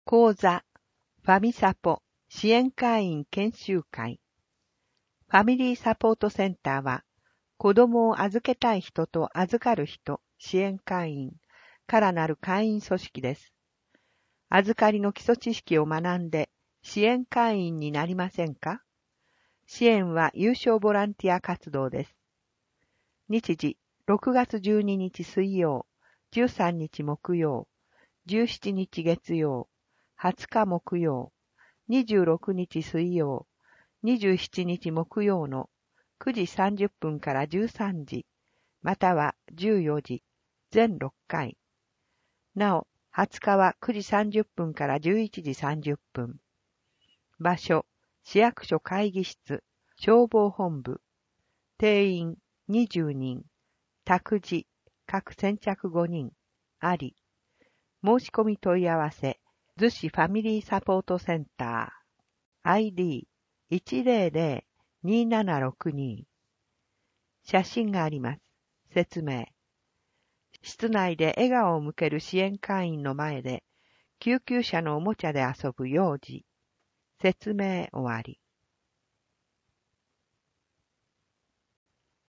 講座、ファミサポ支援会員研修会。ファミリーサポートセンターは、子供を預けたい人と預かる人、支援会員からなる会員組織です。預かりの基礎知識を学んで支援会員になりませんか？支援は有償ボランティア活動です。日時、6月12日水曜、13日木曜、17日月曜、20日木曜、26日水曜、27日木曜の9時30分から13時、または14時、全6回。なお、20日は9時30分から11時30分。場所、市役所会議室、消防本部。定員20人。託児、各先着5人。あり。申し込み問い合わせ、逗子ファミリーサポートセンター。ID100-2762。写真があります。説明。室内で笑顔を向ける支援会員の前で、救急車のおもちゃで遊ぶ幼児。説明終わり。